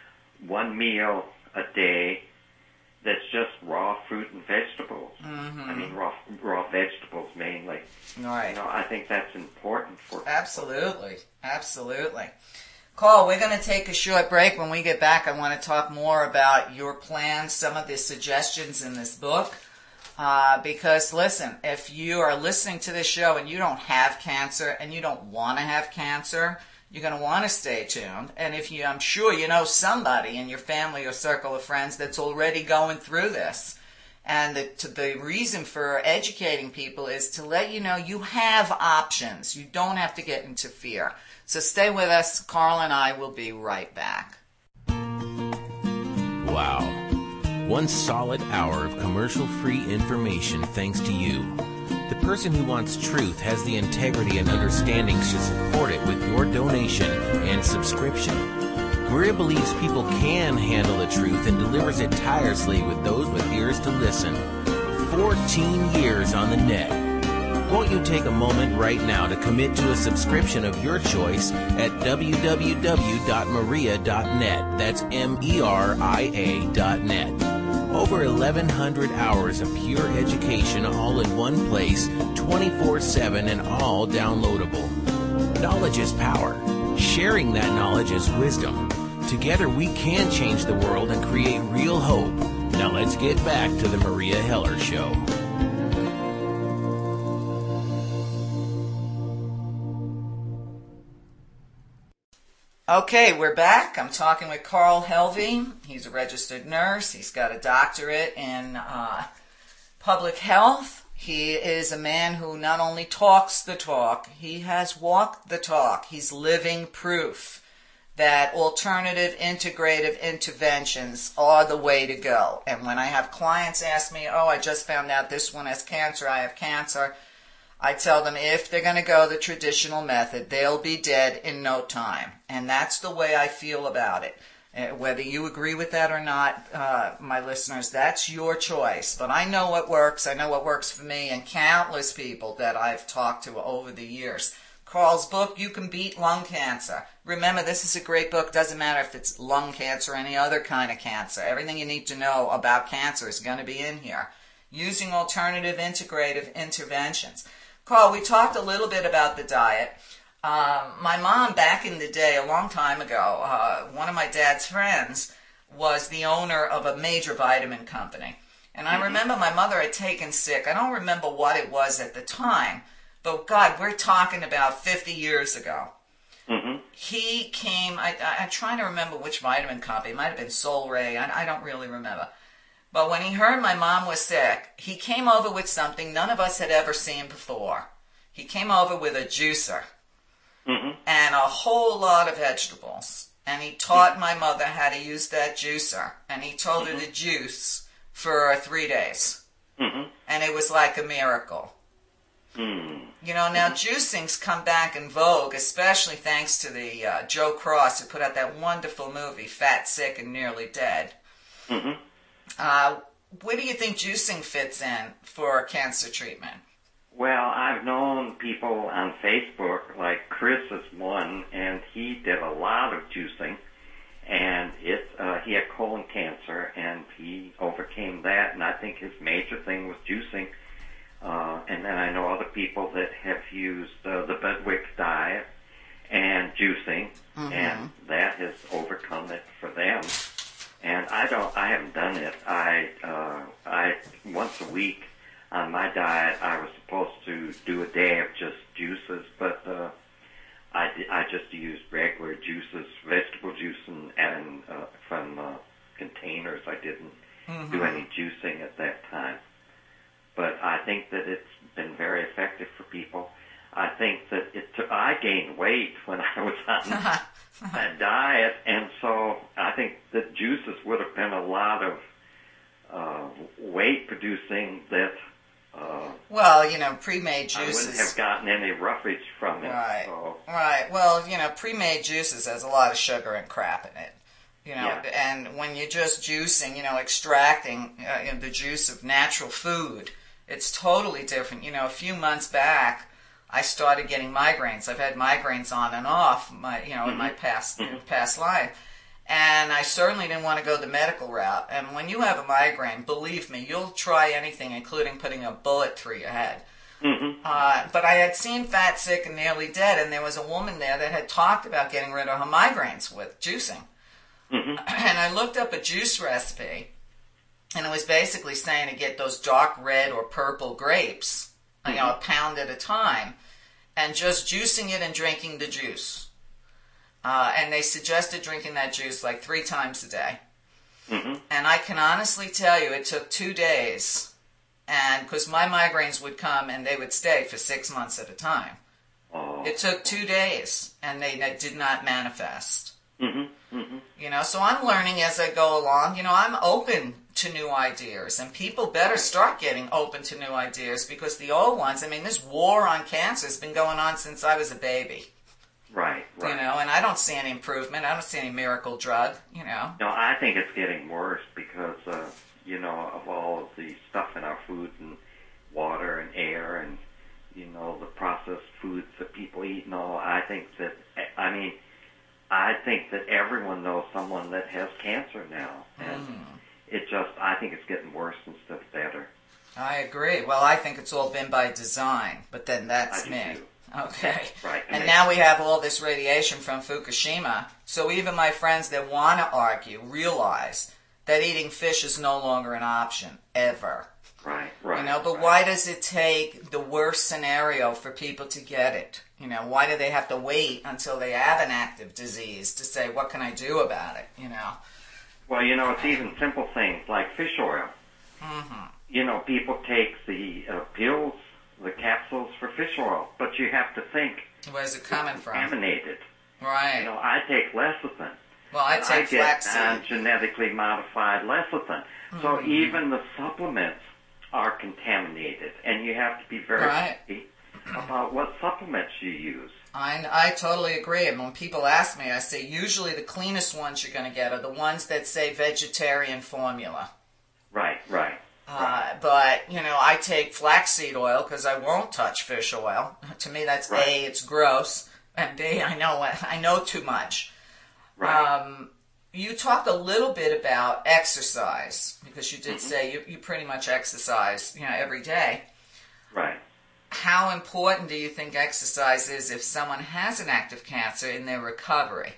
S3: one meal a day, that's just raw fruit and vegetables. Mm-hmm. I mean, raw raw vegetables mainly.
S2: Right.
S3: You know, I think that's important for
S2: Absolutely. Absolutely. Carl, we're going to take a short break. When we get back, I want to talk more about your plans, some of the suggestions in this book. Uh, because, listen, if you are listening to this show and you don't have cancer and you don't want to have cancer, you're going to want to stay tuned. And if you, I'm sure you know somebody in your family or circle of friends that's already going through this. And the, to, the reason for educating people is to let you know you have options. You don't have to get into fear. So stay with us. Carl and I will be right back.
S1: Wow. One solid hour of commercial-free information thanks to you. The person who wants truth has the integrity and understanding to support it with your donation and subscription. Maria believes people can handle the truth and delivers it tirelessly with those with ears to listen. fourteen years on the net. Won't you take a moment right now to commit to a subscription of your choice at w w w dot maria dot net. That's M E R I A dot net. Over eleven hundred hours of pure education all in one place, twenty-four seven and all downloadable. Knowledge is power. Sharing that knowledge is wisdom. Together we can change the world and create real hope. Now let's get back to the Maria Heller Show.
S2: Okay, we're back. I'm talking with Carl Helvey. He's a registered nurse. He's got a doctorate in uh, public health. He is a man who not only talks the talk, he has walked the talk. He's living proof that alternative integrative interventions are the way to go. And when I have clients ask me, oh, I just found out this one has cancer, I have cancer, I tell them if they're going to go the traditional method, they'll be dead in no time. And that's the way I feel about it. Uh, whether you agree with that or not, uh, my listeners, that's your choice. But I know what works. I know what works for me and countless people that I've talked to over the years. Carl's book, You Can Beat Lung Cancer. Remember, this is a great book. Doesn't matter if it's lung cancer or any other kind of cancer. Everything you need to know about cancer is going to be in here. Using alternative integrative interventions. Carl, we talked a little bit about the diet. Uh, my mom, back in the day, a long time ago, uh, one of my dad's friends was the owner of a major vitamin company. And I remember my mother had taken sick. I don't remember what it was at the time, but God, we're talking about fifty years ago. Mm-hmm. He came, I, I, I'm trying to remember which vitamin company. It might have been Solray. I, I don't really remember. But when he heard my mom was sick, he came over with something none of us had ever seen before. he came over with a juicer
S3: Mm-hmm.
S2: and a whole lot of vegetables. And he taught my mother how to use that juicer. And he told
S3: Mm-hmm.
S2: her to juice for three days.
S3: Mm-hmm.
S2: And it was like a miracle.
S3: Mm.
S2: You know, now juicing's come back in vogue, especially thanks to the uh, Joe Cross, who put out that wonderful movie, Fat, Sick, and Nearly Dead.
S3: Mm-hmm.
S2: Uh, where do you think juicing fits in for cancer treatment?
S3: Well, I've known people on Facebook, like Chris is one, and he did a lot of juicing, and it, uh, he had colon cancer, and he overcame that, and I think his major thing was juicing. Uh, and then I know other people that have used uh, the Bedwick diet and juicing,
S2: Mm-hmm.
S3: and that has overcome it for them. And I don't, I haven't done it. I, uh, I, once a week on my diet, I was supposed to do a day of just juices, but, uh, I, I just used regular juices, vegetable juice and, and uh, from, uh, containers. I didn't
S2: Mm-hmm.
S3: do any juicing at that time. But I think that it's been very effective for people. I think that it took, I gained weight when I was on that diet, and so I think that juices would have been a lot of uh, weight producing that uh,
S2: Well, you know, pre-made
S3: I wouldn't
S2: juices.
S3: have gotten any roughage from it.
S2: Right.
S3: So,
S2: Right. Well, you know, pre-made juices has a lot of sugar and crap in it. You know,
S3: Yeah.
S2: and when you're just juicing, you know, extracting uh, you know, the juice of natural food, it's totally different. You know, a few months back, I started getting migraines. I've had migraines on and off, my you know, in my past past life, and I certainly didn't want to go the medical route. And when you have a migraine, believe me, you'll try anything, including putting a bullet through your head.
S3: hmm
S2: Uh, but I had seen Fat, Sick, and Nearly Dead, and there was a woman there that had talked about getting rid of her migraines with juicing.
S3: hmm
S2: And I looked up a juice recipe, and it was basically saying to get those dark red or purple grapes, you know, a pound at a time, and just juicing it and drinking the juice. Uh, and they suggested drinking that juice like three times a day.
S3: hmm
S2: And I can honestly tell you, it took two days, and because my migraines would come and they would stay for six months at a time.
S3: Oh.
S2: It took two days, and they they did not manifest.
S3: hmm hmm
S2: You know, so I'm learning as I go along. You know, I'm open to new ideas, and people better start getting open to new ideas, because the old ones, I mean, this war on cancer has been going on since I was a baby.
S3: Right, right.
S2: You know, and I don't see any improvement. I don't see any miracle drug, you know.
S3: No, I think it's getting worse because, uh, you know, of all of the stuff in our food and water and air and, you know, the processed foods that people eat and all. I think that, I mean, I think that everyone knows someone that has cancer now. And
S2: Mm.
S3: it just, I think it's getting worse instead of better.
S2: I agree. Well, I think it's all been by design, but then that's
S3: I do
S2: me.
S3: too.
S2: Okay.
S3: Right.
S2: And
S3: And
S2: now we have all this radiation from Fukushima. So even my friends that want to argue realize that eating fish is no longer an option, ever.
S3: Right, right.
S2: You know, but
S3: right.
S2: why does it take the worst scenario for people to get it? You know, why do they have to wait until they have an active disease to say, what can I do about it, you know?
S3: Well, you know, it's even simple things like fish oil.
S2: Mm-hmm.
S3: You know, people take the uh, pills, the capsules for fish oil, but you have to think
S2: Where's it coming
S3: it's
S2: from?
S3: contaminated.
S2: Right.
S3: You know, I take lecithin.
S2: Well, I
S3: And
S2: take
S3: I get
S2: flaxseed.
S3: non-genetically modified lecithin. So
S2: Mm-hmm.
S3: even the supplements are contaminated, and you have to be very
S2: Right.
S3: picky about what supplements you use.
S2: I, I totally agree. And when people ask me, I say usually the cleanest ones you're going to get are the ones that say vegetarian formula.
S3: Right, right.
S2: Uh, but, you know, I take flaxseed oil because I won't touch fish oil. To me, that's
S3: Right.
S2: A, it's gross, and B, I know I know too much.
S3: Right.
S2: Um, you talked a little bit about exercise, because you did
S3: Mm-hmm.
S2: say you, you pretty much exercise, you know, every day.
S3: right.
S2: How important do you think exercise is if someone has an active cancer in their recovery?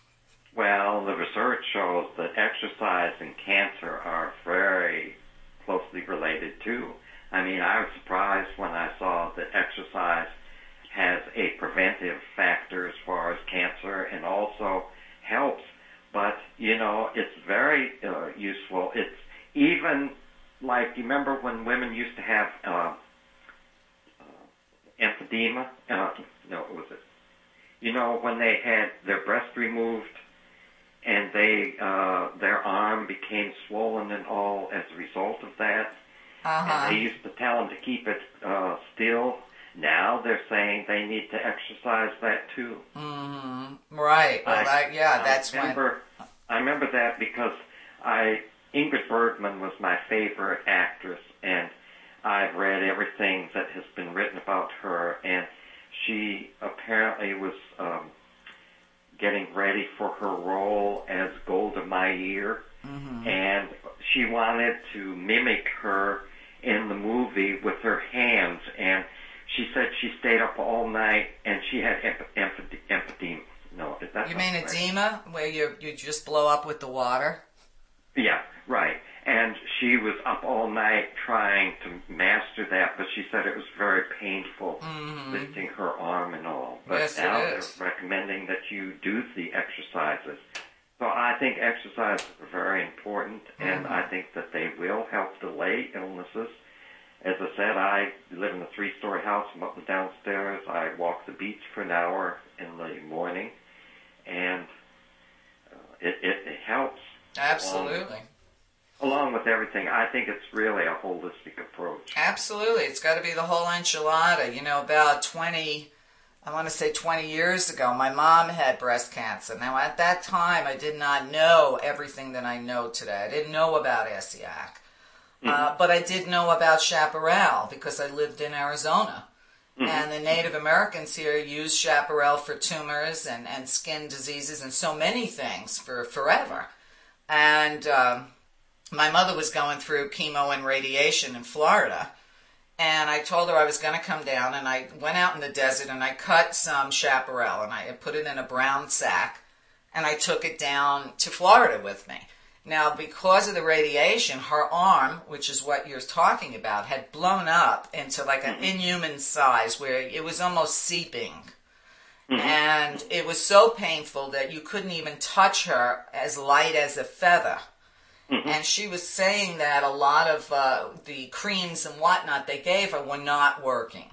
S3: Well, the research shows that exercise and cancer are very closely related too. I mean, I was surprised when I saw that exercise has a preventive factor as far as cancer and also helps. But, you know, it's very uh, useful. It's even like, you remember when women used to have uh, uh, lymphedema. Uh, no, what was it? You know, when they had their breast removed and they uh, their arm became swollen and all as a result of that.
S2: Uh-huh.
S3: And they used to tell them to keep it uh, still. Now they're saying they need to exercise that too.
S2: Mm-hmm. Right. Well,
S3: I,
S2: I, yeah,
S3: I
S2: that's
S3: remember,
S2: when...
S3: I remember that because I Ingrid Bergman was my favorite actress, and I've read everything that has been written about her, and she apparently was um, getting ready for her role as Golda Meir, mm-hmm. and she wanted to mimic her in the movie with her hands, and she said she stayed up all night, and she had emphysema. No, that's
S2: You mean
S3: right.
S2: edema, where you you just blow up with the water?
S3: Yeah, right. And she was up all night trying to master that, but she said it was very painful, mm-hmm. lifting her arm and all. But
S2: yes,
S3: now
S2: it
S3: they're
S2: is.
S3: recommending that you do the exercises. So I think exercises are very important, mm-hmm. and I think that they will help delay illnesses. As I said, I live in a three-story house. I'm up and downstairs. I walk the beach for an hour in the morning, and uh, it, it, it helps.
S2: Absolutely.
S3: Along, along with everything, I think it's really a holistic approach.
S2: Absolutely. It's got to be the whole enchilada. You know, about twenty, I want to say twenty years ago, my mom had breast cancer. Now, at that time, I did not know everything that I know today. I didn't know about Essiac. Mm-hmm. Uh, but I did know about chaparral because I lived in Arizona. Mm-hmm. And the Native Americans here use chaparral for tumors and, and skin diseases and so many things for forever. And um, my mother was going through chemo and radiation in Florida. And I told her I was going to come down, and I went out in the desert and I cut some chaparral and I put it in a brown sack and I took it down to Florida with me. Now, because of the radiation, her arm, which is what you're talking about, had blown up into like an inhuman size where it was almost seeping. Mm-hmm. And it was so painful that you couldn't even touch her, as light as a feather. Mm-hmm. And she was saying that a lot of uh, the creams and whatnot they gave her were not working.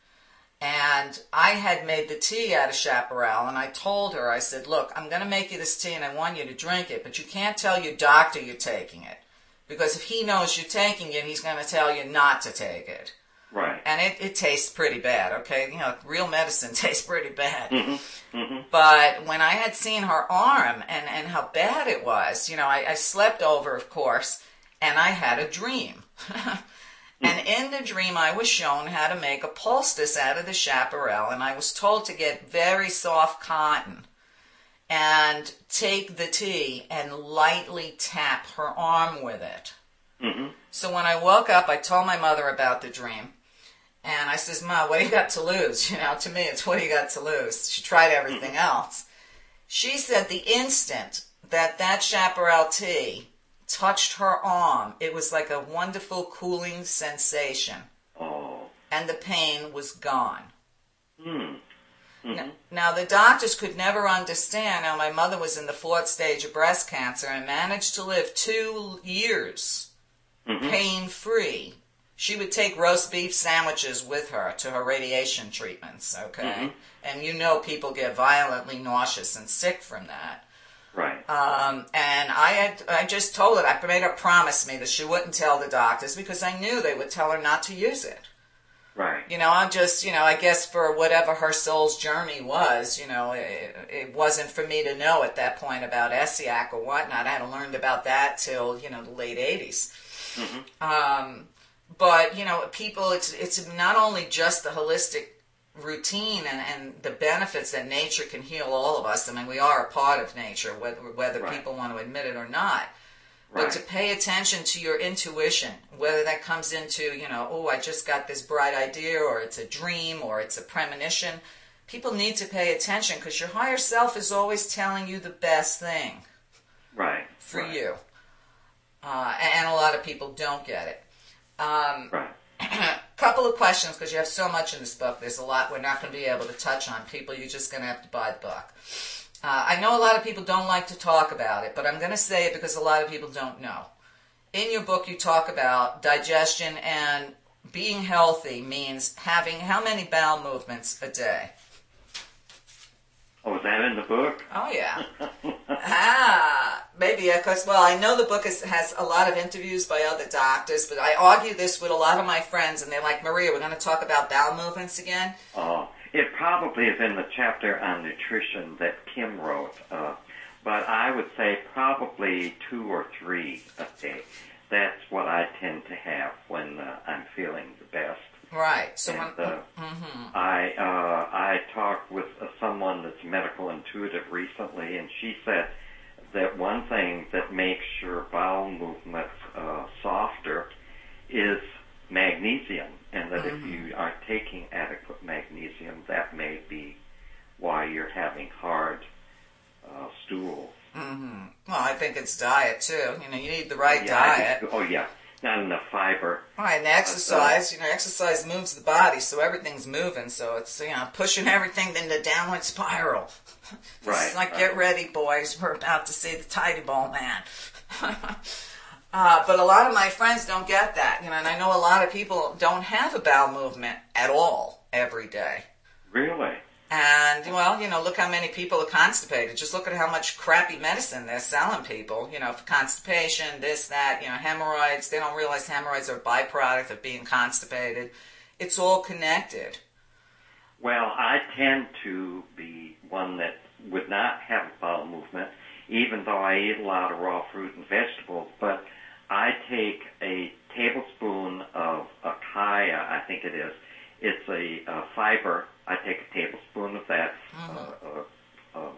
S2: And I had made the tea out of chaparral, and I told her, I said, look, I'm going to make you this tea and I want you to drink it, but you can't tell your doctor you're taking it. Because if he knows you're taking it, he's going to tell you not to take it.
S3: Right.
S2: And it, it tastes pretty bad, okay? You know, real medicine tastes pretty bad.
S3: Mm-hmm. Mm-hmm.
S2: But when I had seen her arm and, and how bad it was, you know, I, I slept over, of course, and I had a dream. And in the dream, I was shown how to make a poultice out of the chaparral, and I was told to get very soft cotton and take the tea and lightly tap her arm with it. Mm-hmm. So when I woke up, I told my mother about the dream, and I says, Ma, what do you got to lose? You know, to me, it's what do you got to lose? She tried everything mm-hmm. else. She said the instant that that chaparral tea touched her arm, it was like a wonderful cooling sensation.
S3: Oh.
S2: And the pain was gone.
S3: Mm. Mm-hmm.
S2: Now, now, the doctors could never understand how my mother was in the fourth stage of breast cancer and managed to live two years mm-hmm. pain-free. She would take roast beef sandwiches with her to her radiation treatments, okay? Mm-hmm. And you know people get violently nauseous and sick from that.
S3: Right.
S2: Um, and I had, I just told her, I made her promise me that she wouldn't tell the doctors because I knew they would tell her not to use it.
S3: Right.
S2: You know, I'm just, you know, I guess for whatever her soul's journey was, you know, it, it wasn't for me to know at that point about Essiac or whatnot. I hadn't learned about that till, you know, the late eighties. Mm-hmm. Um, but, you know, people, it's, it's not only just the holistic routine and, and the benefits that nature can heal all of us. I mean, we are a part of nature, whether, whether right. people want to admit it or not. Right. But to pay attention to your intuition, whether that comes into, you know, oh, I just got this bright idea, or it's a dream, or it's a premonition. People need to pay attention because your higher self is always telling you the best thing
S3: right.
S2: for
S3: right.
S2: you. Uh, and a lot of people don't get it. Um,
S3: right.
S2: Couple of questions, because you have so much in this book. There's a lot we're not going to be able to touch on. People, you're just going to have to buy the book. Uh, I know a lot of people don't like to talk about it, but I'm going to say it because a lot of people don't know. In your book, you talk about digestion and being healthy means having how many bowel movements a day?
S3: Oh, is that in the book?
S2: Oh, yeah. ah, maybe, because, well, I know the book is, has a lot of interviews by other doctors, but I argue this with a lot of my friends, and they're like, Maria, we're going to talk about bowel movements again?
S3: Oh, it probably is in the chapter on nutrition that Kim wrote, uh, but I would say probably two or three a day. That's what I tend to have when uh, I'm feeling the best.
S2: Right. So
S3: and,
S2: when,
S3: uh,
S2: mm-hmm.
S3: I uh, I talked with uh, someone that's medical intuitive recently, and she said that one thing that makes your bowel movements uh, softer is magnesium, and that mm-hmm. if you aren't taking adequate magnesium, that may be why you're having hard uh, stools.
S2: Mm-hmm. Well, I think it's diet too. You know, you need the right
S3: yeah,
S2: diet.
S3: think, oh yeah. Not enough fiber.
S2: Right, and exercise, you know, exercise moves the body, so everything's moving, so it's, you know, pushing everything in the downward spiral.
S3: Right.
S2: It's like,
S3: right.
S2: Get ready, boys, we're about to see the tidy ball man. uh, but a lot of my friends don't get that, you know, and I know a lot of people don't have a bowel movement at all every day.
S3: Really?
S2: And, well, you know, look how many people are constipated. Just look at how much crappy medicine they're selling people, you know, for constipation, this, that, you know, hemorrhoids. They don't realize hemorrhoids are a byproduct of being constipated. It's all connected.
S3: Well, I tend to be one that would not have a bowel movement, even though I eat a lot of raw fruit and vegetables. But I take a tablespoon of acai, I think it is. It's a, a fiber. I take a tablespoon of that, mm-hmm. uh, uh, uh,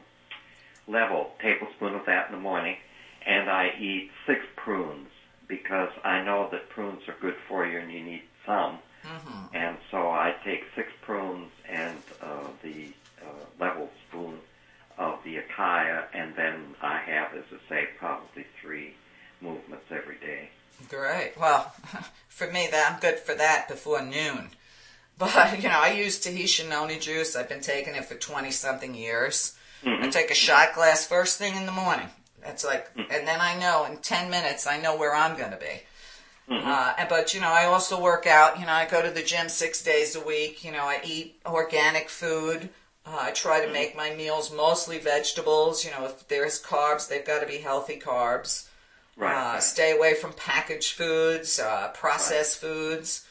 S3: level tablespoon of that in the morning, and I eat six prunes because I know that prunes are good for you and you need some. Mm-hmm. And so I take six prunes and uh, the uh, level spoon of the acai, and then I have, as I say, probably three movements every day.
S2: Great. Well, for me, that I'm good for that before noon. But, you know, I use Tahitian noni juice. I've been taking it for twenty-something years. Mm-hmm. I take a shot glass first thing in the morning. That's like, mm-hmm. and then I know in ten minutes, I know where I'm going to be. Mm-hmm. Uh, but, you know, I also work out. You know, I go to the gym six days a week. You know, I eat organic food. Uh, I try to mm-hmm. make my meals mostly vegetables. You know, if there's carbs, they've got to be healthy carbs.
S3: Right.
S2: Uh,
S3: right.
S2: Stay away from packaged foods, uh, processed right. foods.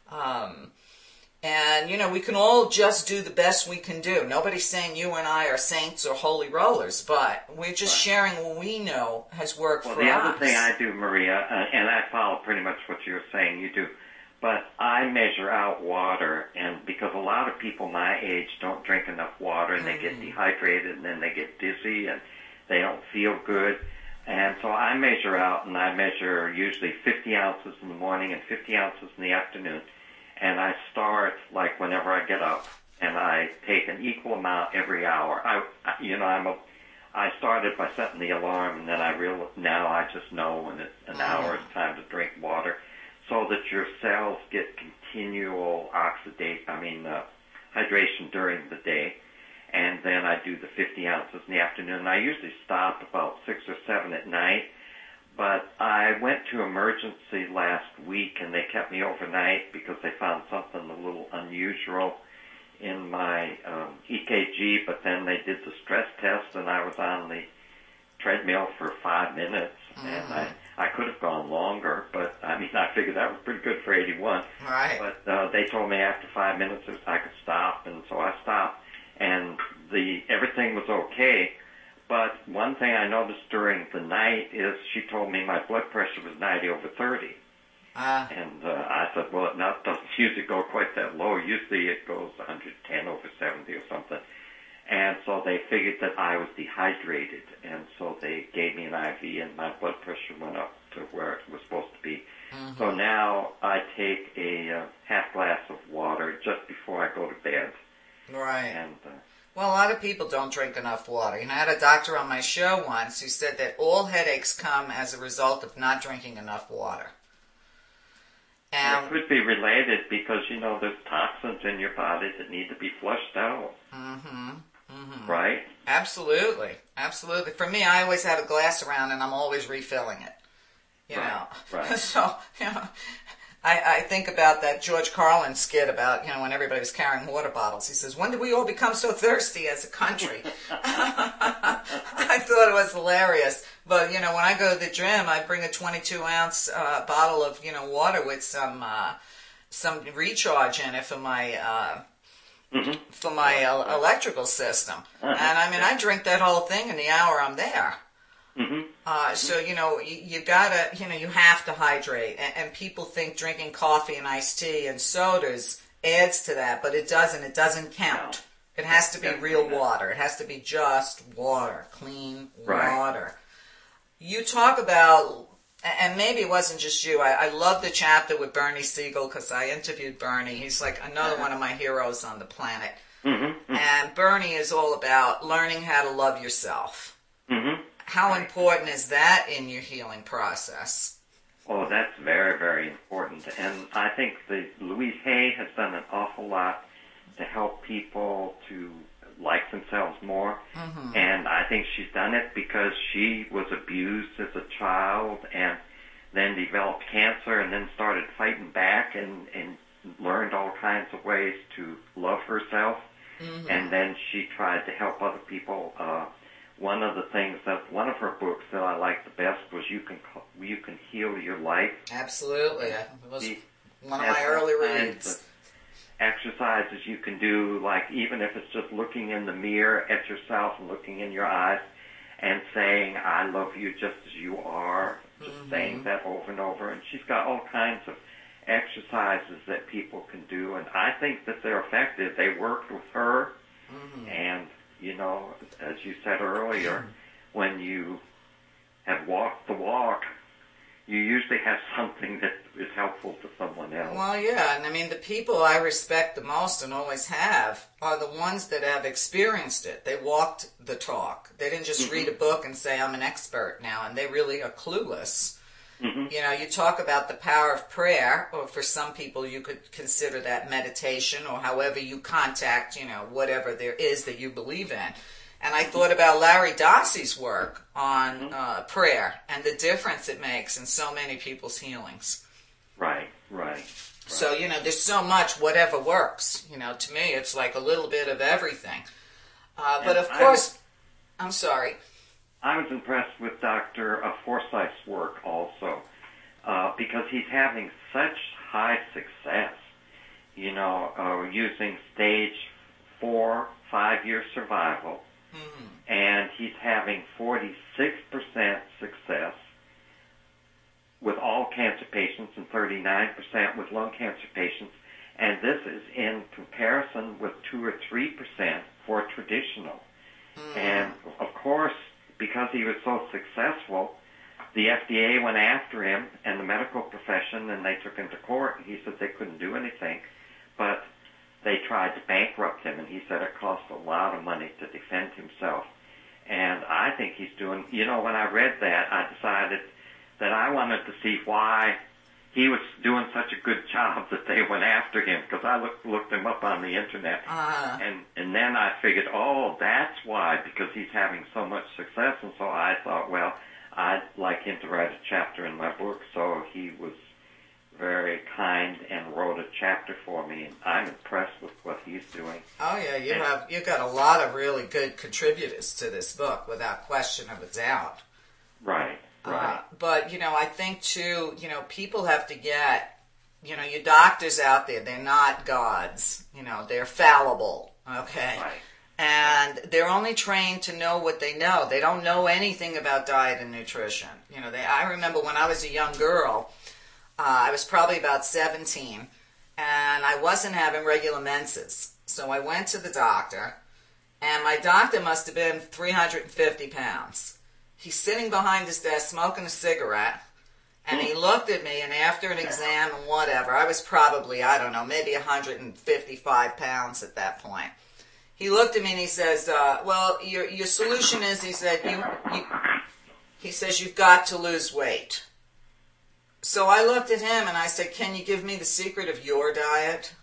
S2: Um, And, you know, we can all just do the best we can do. Nobody's saying you and I are saints or holy rollers, but we're just right. sharing what we know has worked
S3: well,
S2: for us.
S3: Well, the other thing I do, Maria, uh, and I follow pretty much what you're saying you do, but I measure out water, and because a lot of people my age don't drink enough water, and mm-hmm. they get dehydrated, and then they get dizzy, and they don't feel good. And so I measure out, and I measure usually fifty ounces in the morning and fifty ounces in the afternoon. And I start, like, whenever I get up, and I take an equal amount every hour. I, you know, I'm a, I started by setting the alarm, and then I real now I just know when it's an hour, it's time to drink water, so that your cells get continual oxidate, I mean, uh, hydration during the day. And then I do the fifty ounces in the afternoon. I usually stop about six or seven at night. But I went to emergency last week, and they kept me overnight because they found something a little unusual in my um, E K G. But then they did the stress test, and I was on the treadmill for five minutes. Mm-hmm. And I, I could have gone longer, but, I mean, I figured that was pretty good for eighty-one.
S2: Right.
S3: But uh, they told me after five minutes I could stop, and so I stopped. And the everything was okay. But one thing I noticed during the night is she told me my blood pressure was ninety over thirty. Uh, and uh, I said, well, it not, doesn't usually go quite that low. Usually it goes one hundred ten over seventy or something. And so they figured that I was dehydrated. And so they gave me an I V, and my blood pressure went up to where it was supposed to be. Mm-hmm. So now I take a uh, half glass of water just before I go to bed.
S2: Right.
S3: And uh,
S2: well, a lot of people don't drink enough water. You know, I had a doctor on my show once who said that all headaches come as a result of not drinking enough water.
S3: And it could be related because, you know, there's toxins in your body that need to be flushed out. Mm-hmm. Mm-hmm. Right?
S2: Absolutely. Absolutely. For me, I always have a glass around, and I'm always refilling it. You
S3: right.
S2: know.
S3: Right.
S2: So, you know, I, I think about that George Carlin skit about, you know, when everybody was carrying water bottles. He says, when did we all become so thirsty as a country? I thought it was hilarious. But, you know, when I go to the gym, I bring a twenty-two ounce uh, bottle of, you know, water with some uh, some recharge in it for my uh, mm-hmm. for my uh, electrical system. Uh-huh. And, I mean, I drink that whole thing in the hour I'm there. Mm-hmm. Uh, so, you know, you, you gotta, you know, you have to hydrate. And, and people think drinking coffee and iced tea and sodas adds to that, but it doesn't. It doesn't count. No. It has to be real water. It has to be just water, clean right. water. You talk about, and maybe it wasn't just you, I, I love the chapter with Bernie Siegel because I interviewed Bernie. He's like another one of my heroes on the planet. Mm-hmm. And Bernie is all about learning how to love yourself. Mm-hmm. How important is that in your healing process?
S3: Oh, that's very, very important. And I think that Louise Hay has done an awful lot to help people to like themselves more. Mm-hmm. And I think she's done it because she was abused as a child and then developed cancer and then started fighting back and, and learned all kinds of ways to love herself. Mm-hmm. And then she tried to help other people. Uh, one of the things that one of her books that I liked the best was You Can You Can Heal Your Life.
S2: Absolutely. It was she one of my early reads.
S3: Exercises you can do, like even if it's just looking in the mirror at yourself and looking in your eyes and saying, I love you just as you are, just mm-hmm. saying that over and over. And she's got all kinds of exercises that people can do, and I think that they're effective. They worked with her, mm-hmm. and, you know, as you said earlier, when you have walked the walk, you usually have something that is helpful to someone else.
S2: Well, yeah, and I mean, the people I respect the most and always have are the ones that have experienced it. They walked the talk. They didn't just mm-hmm. read a book and say, I'm an expert now, and they really are clueless. Mm-hmm. You know, you talk about the power of prayer, or for some people you could consider that meditation, or however you contact, you know, whatever there is that you believe in. And I thought about Larry Dossey's work on uh, prayer and the difference it makes in so many people's healings.
S3: Right, right, right.
S2: So, you know, there's so much, whatever works. You know, to me, it's like a little bit of everything. Uh, but, of course, I, I'm sorry.
S3: I was impressed with Doctor Uh, Forsyth's work also, uh, because he's having such high success, you know, uh, using stage four, five-year survival. Mm-hmm. And he's having forty-six percent success with all cancer patients and thirty-nine percent with lung cancer patients. And this is in comparison with two or three percent for traditional. Mm-hmm. And, of course, because he was so successful, the F D A went after him and the medical profession, and they took him to court, and he said they couldn't do anything. But they tried to bankrupt him, and he said it cost a lot of money to defend himself. And I think he's doing, you know, when I read that, I decided that I wanted to see why he was doing such a good job that they went after him, because I looked, looked him up on the Internet. Uh. And, and then I figured, oh, that's why, because he's having so much success. And so I thought, well, I'd like him to write a chapter in my book. So he was very kind and wrote a chapter for me, and I'm impressed with what he's doing.
S2: Oh yeah, you and, have you got a lot of really good contributors to this book, without question of a doubt.
S3: Right, right. Uh,
S2: but you know, I think too, you know, people have to get, you know, your doctors out there, they're not gods. You know, they're fallible. Okay.
S3: Right.
S2: And they're only trained to know what they know. They don't know anything about diet and nutrition. You know, they. I remember when I was a young girl. Uh, I was probably about seventeen, and I wasn't having regular menses. So I went to the doctor, and my doctor must have been three hundred fifty pounds. He's sitting behind his desk smoking a cigarette, and he looked at me, and after an exam and whatever, I was probably, I don't know, maybe one hundred fifty-five pounds at that point. He looked at me and he says, uh, well, your your solution is, he said, you, you, he says, you've got to lose weight. So I looked at him and I said, can you give me the secret of your diet?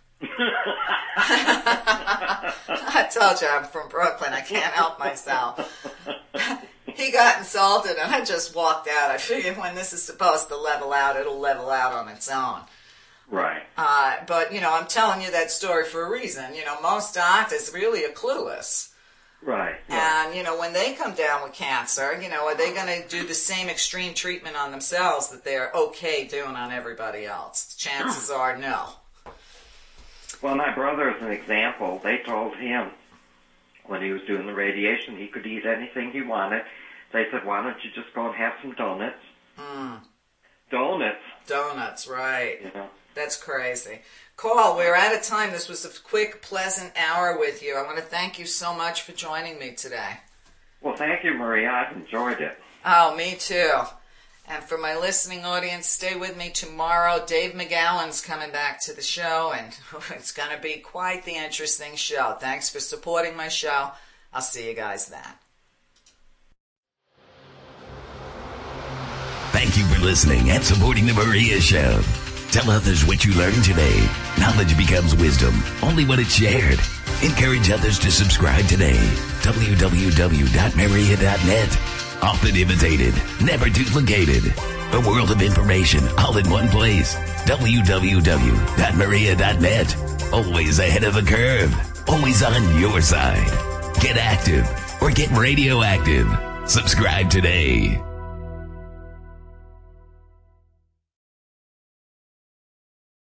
S2: I told you I'm from Brooklyn. I can't help myself. He got insulted and I just walked out. I figured when this is supposed to level out, it'll level out on its own.
S3: Right.
S2: Uh, but, you know, I'm telling you that story for a reason. You know, most doctors really are clueless.
S3: Right.
S2: And, you know, when they come down with cancer, you know, are they going to do the same extreme treatment on themselves that they're okay doing on everybody else? Chances are no.
S3: Well, my brother, as an example, they told him when he was doing the radiation he could eat anything he wanted. They said, why don't you just go and have some donuts?
S2: Mm.
S3: Donuts.
S2: Donuts, right.
S3: You know.
S2: That's crazy. Carl, we're out of time. This was a quick, pleasant hour with you. I want to thank you so much for joining me today.
S3: Well, thank you, Maria. I've enjoyed it.
S2: Oh, me too. And for my listening audience, stay with me tomorrow. Dave McGowan's coming back to the show, and it's going to be quite the interesting show. Thanks for supporting my show. I'll see you guys then.
S4: Thank you for listening and supporting The Maria Show. Tell others what you learned today. Knowledge becomes wisdom only when it's shared. Encourage others to subscribe today. w w w dot maria dot net. Often imitated, never duplicated. A world of information all in one place. w w w dot maria dot net. Always ahead of the curve. Always on your side. Get active or get radioactive. Subscribe today.